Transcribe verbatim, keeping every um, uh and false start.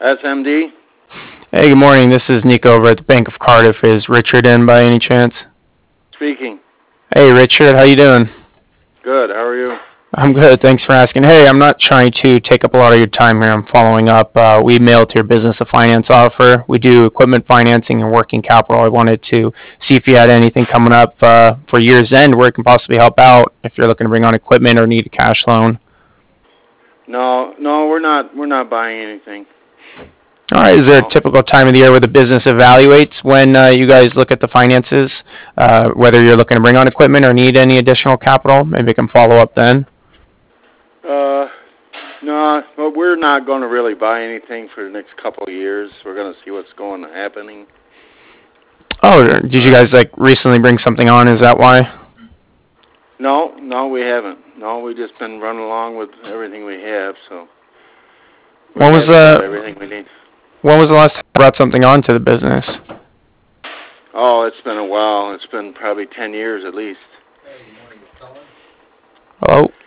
S M D? Hey, good morning. This is Nico over at the Bank of Cardiff. Is Richard in by any chance? Speaking. Hey, Richard. How you doing? Good. How are you? I'm good. Thanks for asking. Hey, I'm not trying to take up a lot of your time here. I'm following up. Uh, we mailed to your business a finance offer. We do equipment financing and working capital. I wanted to see if you had anything coming up uh, for year's end where it can possibly help out if you're looking to bring on equipment or need a cash loan. No, no, we're not. We're not buying anything. All right. Is there a No. typical time of the year where the business evaluates when uh, you guys look at the finances, uh, whether you're looking to bring on equipment or need any additional capital? Maybe we can follow up then. Uh, no, but we're not going to really buy anything for the next couple of years. We're going to see what's going to happening. Oh, did you guys like recently bring something on? Is that why? No, no, we haven't. No, we've just been running along with everything we have. So. When was the the everything we need? when was the last time you brought something on to the business? Oh, it's been a while. It's been probably ten years at least. Hello.